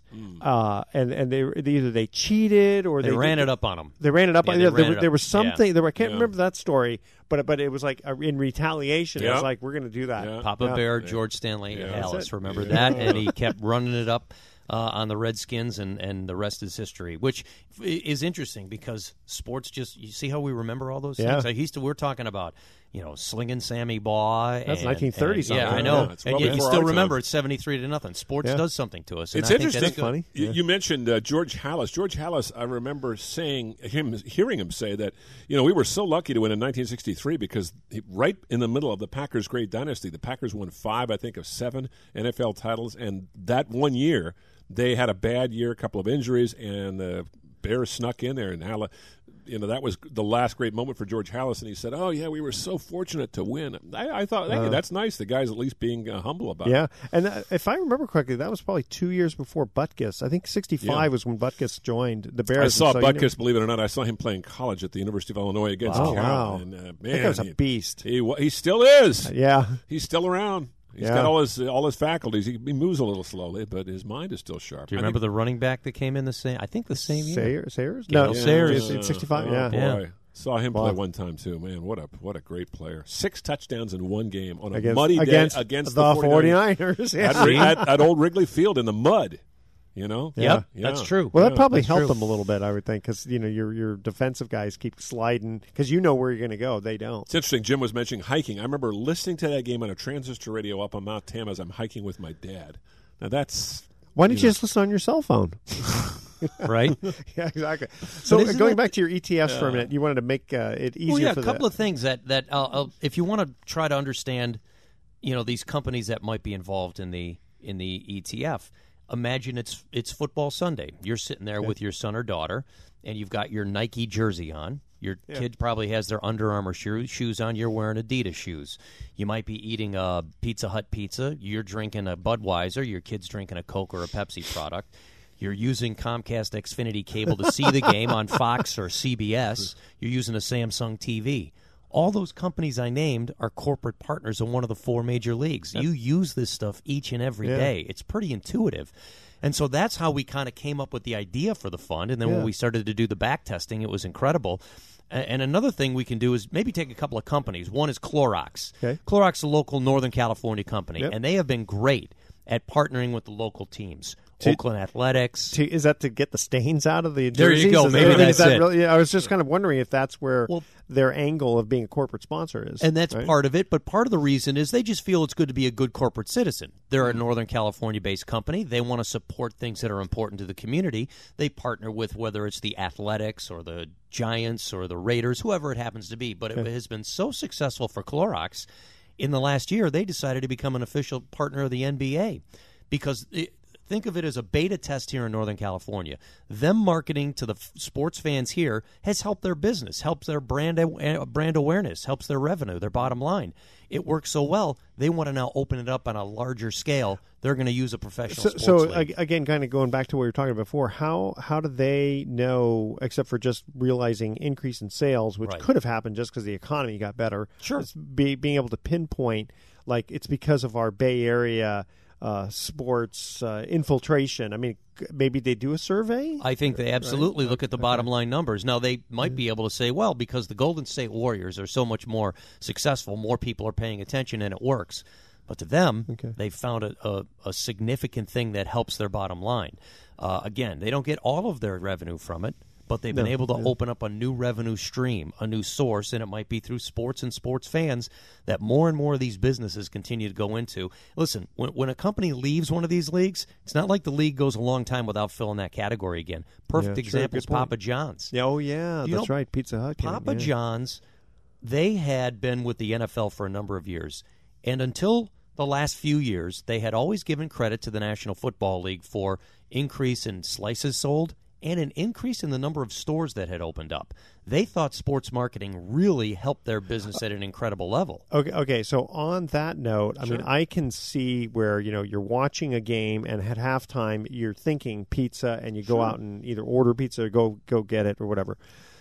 and either they cheated or they ran it up on them. They ran it up. Yeah, there was something. I can't remember that story, but it was like in retaliation. It was like, we're going to do that. Papa Bear, George Stanley Hallis, remember that? And he kept running it up on the Redskins, and the rest is history, which is interesting because sports you see how we remember all those things? Like we're talking about, slinging Sammy Baugh. That's 1930 something. Yeah, I know. Yeah, and you still remember it's 73-0. Sports does something to us. And it's I interesting. Think that's funny. You mentioned George Hallis. George Hallis, I remember hearing him say that, we were so lucky to win in 1963 because right in the middle of the Packers' great dynasty, the Packers won 5, I think, of 7 NFL titles. And that one year, they had a bad year, a couple of injuries, and the Bears snuck in there. And Hallis, that was the last great moment for George Hallis. And he said, we were so fortunate to win. I thought, hey, that's nice. The guy's at least being humble about it. Yeah, and if I remember correctly, that was probably 2 years before Butkus. I think 65 was when Butkus joined the Bears. I saw Butkus, believe it or not. I saw him playing college at the University of Illinois against Cal. Wow. And, man, that was a beast. He still is. Yeah. He's still around. He's got all his faculties. He moves a little slowly, but his mind is still sharp. Do you remember the running back that came in the same year? Sayers? No, Sayers in 65. Boy. Saw him play one time too. Man, what a great player! 6 touchdowns in one game on a muddy day against the 49ers. At Old Wrigley Field in the mud. Yep, that's true. Well, that probably helped them a little bit, I would think, because your defensive guys keep sliding because you know where you're going to go. They don't. It's interesting. Jim was mentioning hiking. I remember listening to that game on a transistor radio up on Mount Tam as I'm hiking with my dad. Now that's why didn't you just listen on your cell phone? Right? Yeah, exactly. So going back to your ETFs for a minute, you wanted to make it easier. A couple of things that if you want to try to understand, these companies that might be involved in the ETF. Imagine it's football Sunday. You're sitting there with your son or daughter, and you've got your Nike jersey on. Your kid probably has their Under Armour shoes on. You're wearing Adidas shoes. You might be eating a Pizza Hut pizza. You're drinking a Budweiser. Your kid's drinking a Coke or a Pepsi product. You're using Comcast Xfinity cable to see the game on Fox or CBS. You're using a Samsung TV. All those companies I named are corporate partners in one of the 4 major leagues. You use this stuff each and every day. It's pretty intuitive. And so that's how we kind of came up with the idea for the fund. And then when we started to do the back testing, it was incredible. And another thing we can do is maybe take a couple of companies. One is Clorox. Okay. Clorox is a local Northern California company, and they have been great at partnering with the local teams. Oakland Athletics. Is that to get the stains out of the jerseys? There you go. Maybe that's it. Really, I was just kind of wondering if that's where their angle of being a corporate sponsor is. And that's right? part of it, but part of the reason is they just feel it's good to be a good corporate citizen. They're a Northern California-based company. They want to support things that are important to the community. They partner with whether it's the Athletics or the Giants or the Raiders, whoever it happens to be. But it has been so successful for Clorox. In the last year, they decided to become an official partner of the NBA because think of it as a beta test here in Northern California. Them marketing to the sports fans here has helped their business, helps their brand awareness, helps their revenue, their bottom line. It works so well, they want to now open it up on a larger scale. They're going to use a professional sports league. Again, kind of going back to what we were talking about before, how do they know, except for just realizing increase in sales, which could have happened just because the economy got better, being able to pinpoint, like, it's because of our Bay Area sports infiltration. I mean, maybe they do a survey? I think they absolutely look at the bottom line numbers. Now, they might be able to say, well, because the Golden State Warriors are so much more successful, more people are paying attention, and it works. But to them, they've found a significant thing that helps their bottom line. Again, they don't get all of their revenue from it, but they've been able to open up a new revenue stream, a new source, and it might be through sports and sports fans that more and more of these businesses continue to go into. Listen, when a company leaves one of these leagues, it's not like the league goes a long time without filling that category again. Perfect example is Papa John's. That's right, Pizza Hut. Papa John's, they had been with the NFL for a number of years, and until the last few years, they had always given credit to the National Football League for increase in slices sold and an increase in the number of stores that had opened up. They thought sports marketing really helped their business at an incredible level. Okay. So on that note, I mean, I can see where, you're watching a game and at halftime you're thinking pizza and you go out and either order pizza or go get it or whatever.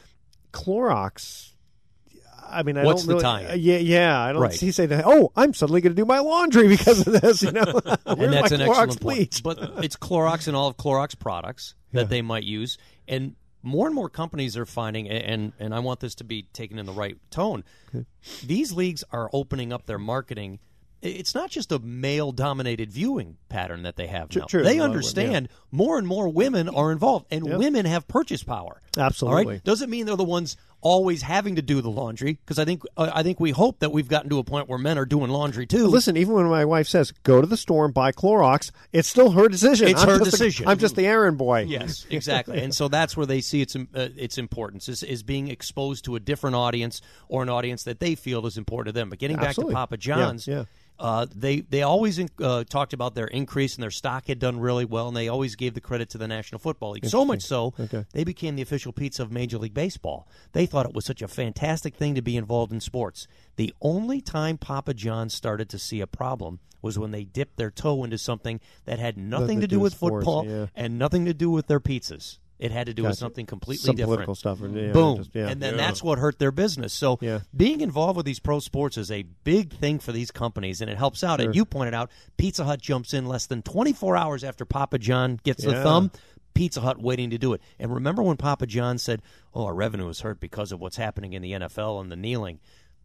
Clorox, I mean, I What's don't really, the time? I don't see say that. Oh, I'm suddenly going to do my laundry because of this. And that's an excellent point. But it's Clorox and all of Clorox products that they might use, and more companies are finding, and I want this to be taken in the right tone. These leagues are opening up their marketing. It's not just a male-dominated viewing pattern that they have now. They understand more and more women are involved, and women have purchase power. Absolutely. All right? Doesn't mean they're the ones always having to do the laundry, because I think we hope that we've gotten to a point where men are doing laundry too. Listen, even when my wife says, go to the store and buy Clorox, it's still her decision. It's her decision. I'm just the errand boy. Yes, exactly. And so that's where they see its importance, is being exposed to a different audience or an audience that they feel is important to them. But getting back to Papa John's, they always talked about their increase, and their stock had done really well, and they always gave the credit to the National Football League. So much so, they became the official pizza of Major League Baseball. They thought it was such a fantastic thing to be involved in sports. The only time Papa John's started to see a problem was when they dipped their toe into something that had nothing to do with football and nothing to do with their pizzas. It had to do with something completely different. Political stuff. Boom. And then that's what hurt their business. So being involved with these pro sports is a big thing for these companies, and it helps out. And you pointed out, Pizza Hut jumps in less than 24 hours after Papa John gets the thumb. Pizza Hut waiting to do it. And remember when Papa John said, our revenue is hurt because of what's happening in the NFL and the kneeling.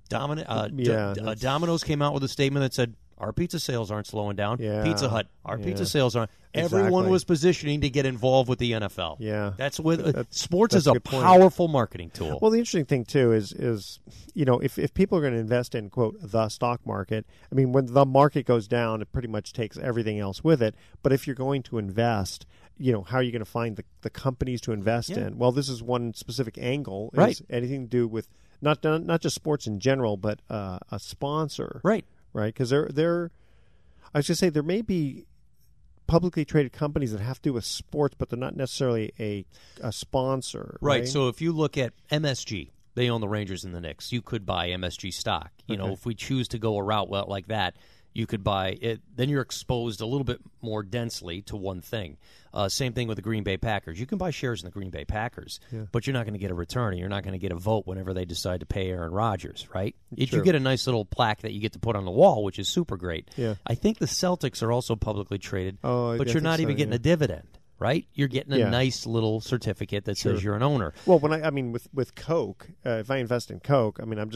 Domino's came out with a statement that said, our pizza sales aren't slowing down. Pizza Hut, our pizza sales aren't. Everyone was positioning to get involved with the NFL. That's what sports is a powerful marketing tool. Well, the interesting thing too is if people are going to invest in quote the stock market, I mean, when the market goes down, it pretty much takes everything else with it. But if you're going to invest, how are you going to find the companies to invest in? Well, this is one specific angle. Is anything to do with not just sports in general, but a sponsor. Right, because I was going to say there may be publicly traded companies that have to do with sports, but they're not necessarily a sponsor. Right. So if you look at MSG, they own the Rangers and the Knicks. You could buy MSG stock. If we choose to go a route like that, you could buy it. Then you're exposed a little bit more densely to one thing. Same thing with the Green Bay Packers. You can buy shares in the Green Bay Packers, but you're not going to get a return, and you're not going to get a vote whenever they decide to pay Aaron Rodgers, right? You get a nice little plaque that you get to put on the wall, which is super great. I think the Celtics are also publicly traded, but you're not even getting a dividend. Right, you're getting a nice little certificate that says you're an owner. Well, with Coke, if I invest in Coke, I mean, I'm just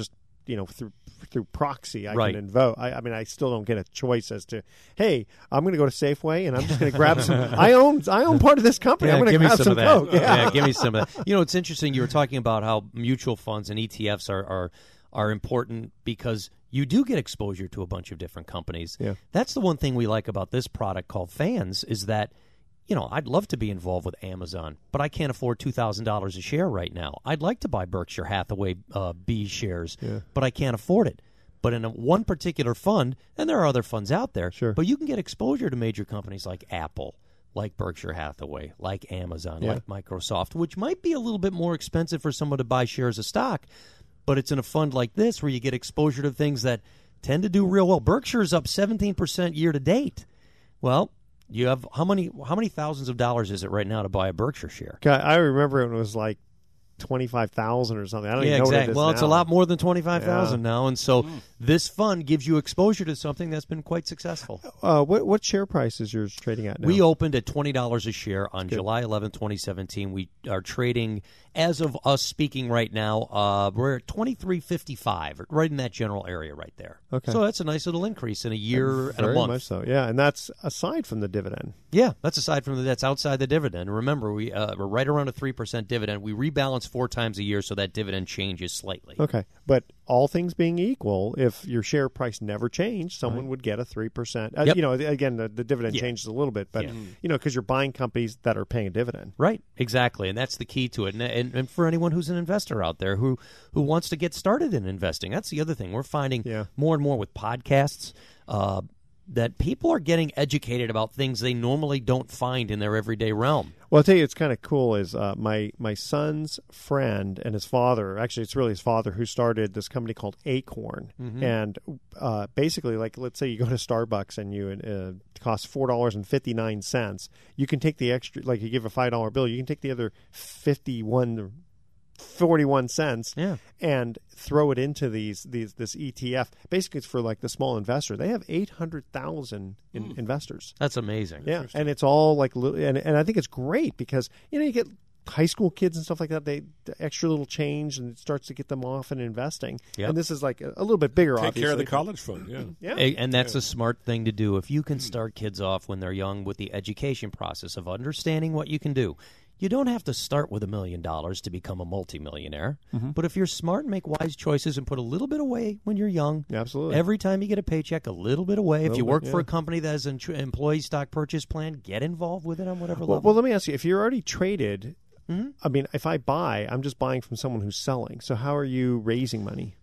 through proxy. I Right. can invoke. I mean, I still don't get a choice as to, hey, I'm going to go to Safeway and I'm just going to grab some. I own part of this company. Yeah, I'm going to give me grab some some of that. Coke. Yeah. Give me some of that. It's interesting. You were talking about how mutual funds and ETFs are important because you do get exposure to a bunch of different companies. Yeah. That's the one thing we like about this product called Fans is that, I'd love to be involved with Amazon, but I can't afford $2,000 a share right now. I'd like to buy Berkshire Hathaway B shares, but I can't afford it. But in one particular fund, and there are other funds out there, but you can get exposure to major companies like Apple, like Berkshire Hathaway, like Amazon, like Microsoft, which might be a little bit more expensive for someone to buy shares of stock, but it's in a fund like this where you get exposure to things that tend to do real well. Berkshire's up 17% year to date. Well, you have how many thousands of dollars is it right now to buy a Berkshire share? I remember when it was like 25,000 or something. I don't even know what it is Well, now. it's a lot more than 25,000 now, and so this fund gives you exposure to something that's been quite successful. What share price is yours trading at now? We opened at $20 a share on July 11, 2017. We are trading, as of us speaking right now, we're at $23.55, right in that general area right there. Okay. So that's a nice little increase in a year and a month. Very much so, yeah. And that's aside from the dividend. Yeah, that's that's outside the dividend. Remember, we're right around a 3% dividend. We rebalance 4 times a year, so that dividend changes slightly. Okay, but all things being equal, if your share price never changed, someone would get a 3%. Again, the dividend changes a little bit, but because you're buying companies that are paying a dividend. Right, exactly, and that's the key to it. And for anyone who's an investor out there who wants to get started in investing, that's the other thing. We're finding more and more with podcasts that people are getting educated about things they normally don't find in their everyday realm. Well, I'll tell you, it's kind of cool is my son's friend and his father, actually it's really his father, who started this company called Acorn. Mm-hmm. And basically, like, let's say you go to Starbucks and it costs $4.59. You can take the extra, like you give a $5 bill, you can take the other 41 cents and throw it into this ETF. Basically, it's for like the small investor. They have 800,000 investors. That's amazing. Yeah, and it's all like, and I think it's great because you get high school kids and stuff like that. They extra little change and it starts to get them off in investing. Yep. And this is like a little bit bigger. Take obviously. care of the college fund. Yeah. And that's a smart thing to do. If you can start kids off when they're young with the education process of understanding what you can do. You don't have to start with $1 million to become a multimillionaire. Mm-hmm. But if you're smart and make wise choices and put a little bit away when you're young, absolutely. Every time you get a paycheck, a little bit away. If you work for a company that has an employee stock purchase plan, get involved with it on whatever level. Well, let me ask you, if you're already traded, I mean, if I buy, I'm just buying from someone who's selling. So how are you raising money?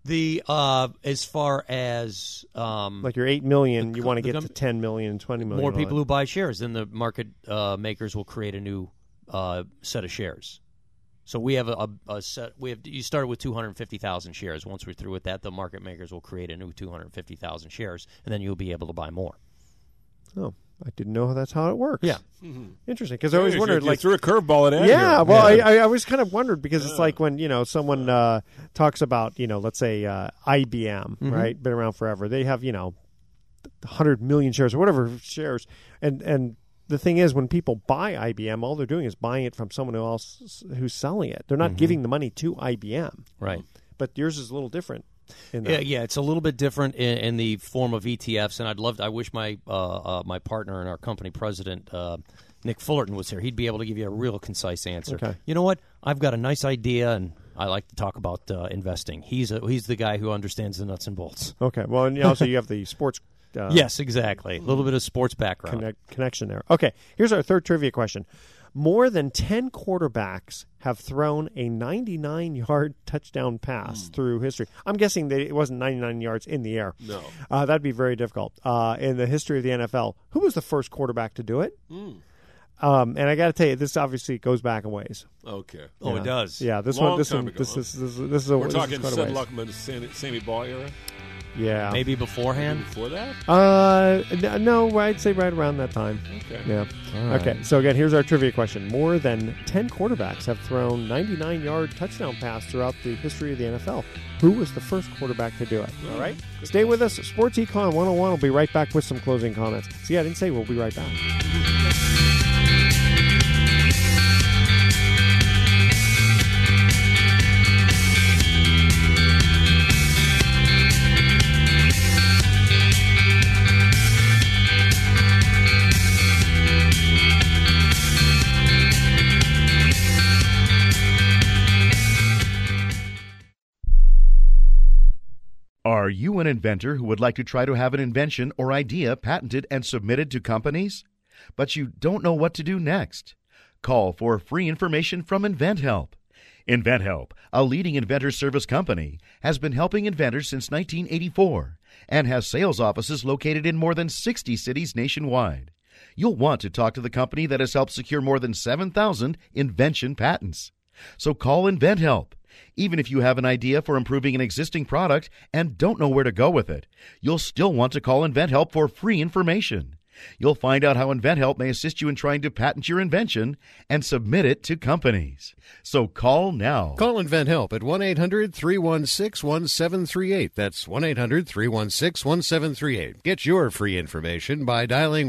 As far as like your $8 million, you want to get to $10 million, $20 million. More people who buy shares, then the market makers will create a new set of shares. So we have a set. You started with 250,000 shares. Once we're through with that, the market makers will create a new 250,000 shares, and then you'll be able to buy more. Oh, I didn't know that's how it works. Yeah, interesting. Because I always wondered, you threw a curveball at Ed. Yeah, well, I always kind of wondered because it's like when someone talks about let's say IBM, right, been around forever. They have 100 million shares or whatever shares, and the thing is, when people buy IBM, all they're doing is buying it from someone else who's selling it. They're not giving the money to IBM. Right. But yours is a little different. Yeah, it's a little bit different in the form of ETFs, and I wish my my partner and our company president, Nick Fullerton, was here. He'd be able to give you a real concise answer. Okay. You know what? I've got a nice idea, and I like to talk about investing. He's the guy who understands the nuts and bolts. Okay. Well, and also you have the sports. Yes, exactly. A little bit of sports background. Connection there. Okay, here's our third trivia question. More than 10 quarterbacks have thrown a 99-yard touchdown pass through history. I'm guessing that it wasn't 99 yards in the air. No. That'd be very difficult. In the history of the NFL, who was the first quarterback to do it? And I got to tell you, this obviously goes back a ways. Okay. Oh, it does. Yeah, this Long one. This time one. ago, This is. We're talking Sid Sid Luckman, Sammy Ball era. Yeah. Maybe beforehand? Before that? No, I'd say right around that time. Okay. Yeah. All right. Okay, so again, here's our trivia question. More than 10 quarterbacks have thrown 99-yard touchdown pass throughout the history of the NFL. Who was the first quarterback to do it? All right? Stay with us. Sports Econ 101 will be right back with some closing comments. See, I didn't say we'll be right back. you an inventor who would like to try to have an invention or idea patented and submitted to companies? But you don't know what to do next? Call for free information from InventHelp. InventHelp, a leading inventor service company, has been helping inventors since 1984 and has sales offices located in more than 60 cities nationwide. You'll want to talk to the company that has helped secure more than 7,000 invention patents. So call InventHelp. Even if you have an idea for improving an existing product and don't know where to go with it, you'll still want to call InventHelp for free information. You'll find out how InventHelp may assist you in trying to patent your invention and submit it to companies. So call now. Call InventHelp at 1-800-316-1738. That's 1-800-316-1738. Get your free information by dialing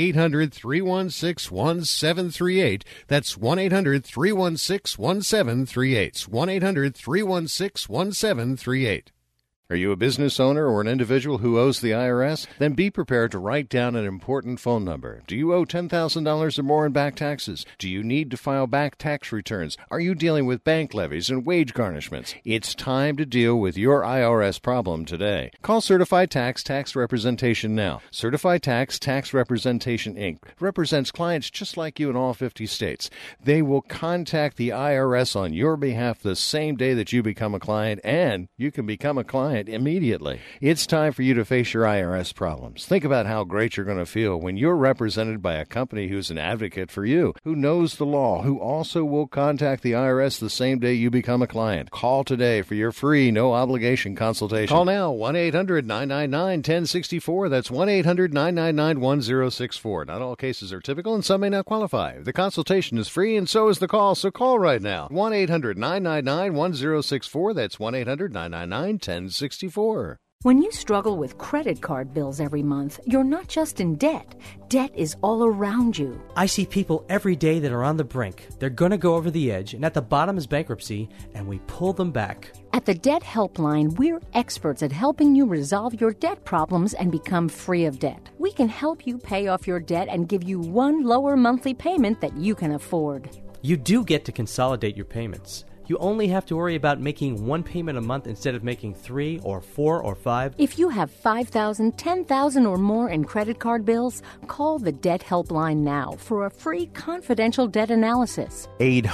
1-800-316-1738. That's 1-800-316-1738. 1-800-316-1738. Are you a business owner or an individual who owes the IRS? Then be prepared to write down an important phone number. Do you owe $10,000 or more in back taxes? Do you need to file back tax returns? Are you dealing with bank levies and wage garnishments? It's time to deal with your IRS problem today. Call Certified Tax Representation now. Certified Tax Representation, Inc. represents clients just like you in all 50 states. They will contact the IRS on your behalf the same day that you become a client, and you can become a client immediately. It's time for you to face your IRS problems. Think about how great you're going to feel when you're represented by a company who's an advocate for you, who knows the law, who also will contact the IRS the same day you become a client. Call today for your free, no-obligation consultation. Call now, 1-800-999-1064. That's 1-800-999-1064. Not all cases are typical, and some may not qualify. The consultation is free, and so is the call, so call right now. 1-800-999-1064. That's 1-800-999-1064. When you struggle with credit card bills every month, you're not just in debt. Debt is all around you. I see people every day that are on the brink. They're going to go over the edge, and at the bottom is bankruptcy, and we pull them back. At the Debt Helpline, we're experts at helping you resolve your debt problems and become free of debt. We can help you pay off your debt and give you one lower monthly payment that you can afford. You do get to consolidate your payments. You only have to worry about making one payment a month instead of making 3 or 4 or 5. If you have $5,000, $10,000 or more in credit card bills, call the Debt Helpline now for a free confidential debt analysis.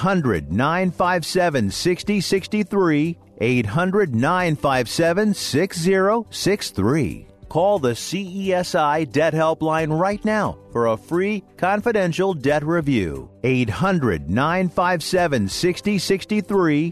800-957-6063. 800-957-6063. Call the CESI Debt Helpline right now for a free confidential debt review. 800-957-6063.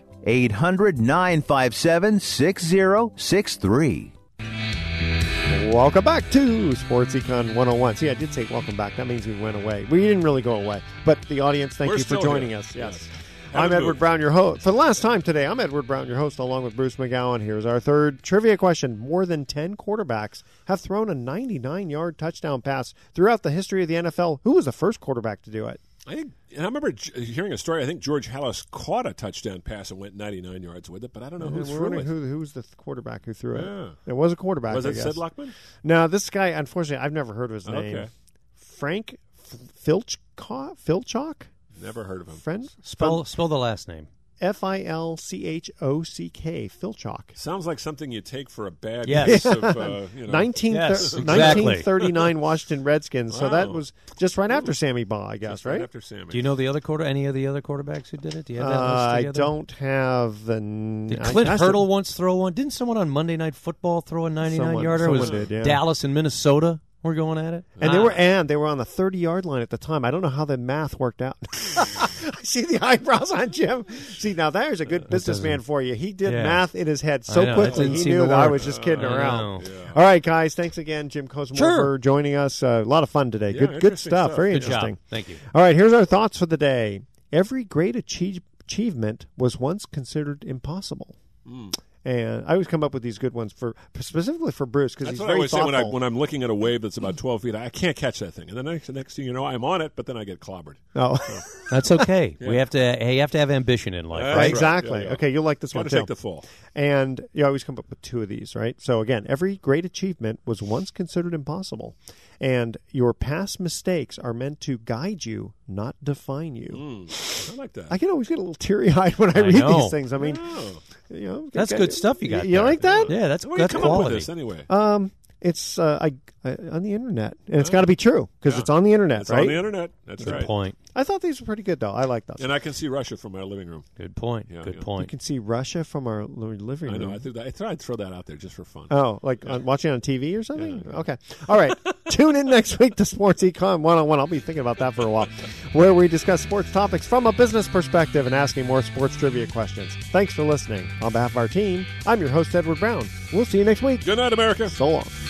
800-957-6063. Welcome back to Sports Econ 101. See, I did say welcome back. That means we went away. We didn't really go away. But the audience, thank you for joining us. Yes. I'm Edward Brown, your host. For the last time today, I'm Edward Brown, your host, along with Bruce McGowan. Here's our third trivia question. More than 10 quarterbacks have thrown a 99-yard touchdown pass throughout the history of the NFL. Who was the first quarterback to do it? I remember hearing a story. I think George Halas caught a touchdown pass and went 99 yards with it, but I don't know who threw it. Who was the quarterback who threw it? It was a quarterback, Was I it guess. Sid Luckman? No, this guy, unfortunately, I've never heard of his name. Okay. Frank Filchock? Never heard of him. Spell the last name. Filchock. Filchock. Sounds like something you take for a bad Yes. case of, 1939 Washington Redskins. Wow. So that was just right after Sammy Baugh, I guess, Just right? after Sammy. Do you know any of the other quarterbacks who did it? Do you have that list I together? don't have the... Did Clint Hurdle once throw one? Didn't someone on Monday Night Football throw a 99-yarder? Someone did, yeah. Dallas and Minnesota were going at it. And they were on the 30-yard line at the time. I don't know how the math worked out. I see the eyebrows on Jim. See, now there's a good businessman for you. He did math in his head so quickly he knew that I was just kidding around. Yeah. All right, guys. Thanks again, Jim Cosmore, for joining us. A lot of fun today. Yeah, good stuff. Very Good interesting. job. Thank you. All right, here's our thoughts for the day. Every great achievement was once considered impossible. And I always come up with these good ones specifically for Bruce because he's what very I always thoughtful. say when I'm looking at a wave that's about 12 feet. I can't catch that thing, and the next thing you know, I'm on it, but then I get clobbered. Oh, so. That's okay. Yeah. You have to have ambition in life, That's right? Exactly. Yeah. Okay, you'll like this one Gotta too. take the fall. And you always come up with two of these, right? So again, every great achievement was once considered impossible, and your past mistakes are meant to guide you, not define you. I like that. I can always get a little teary-eyed when I read these things. I mean, That's good stuff you got. You there. like that? Yeah, that's Where do you come quality. up with this anyway? It's on the internet, and it's got to be true because it's on the internet, It's right? on the internet. That's Good right. point. I thought these were pretty good, though. I like those. And I can see Russia from my living room. Good point. Yeah, Good yeah. point. You can see Russia from our living room. I know. I thought I'd throw that out there just for fun. Oh, like watching on TV or something? Yeah. Okay. All right. Tune in next week to Sports Econ 101. I'll be thinking about that for a while, where we discuss sports topics from a business perspective and asking more sports trivia questions. Thanks for listening. On behalf of our team, I'm your host, Edward Brown. We'll see you next week. Good night, America. So long.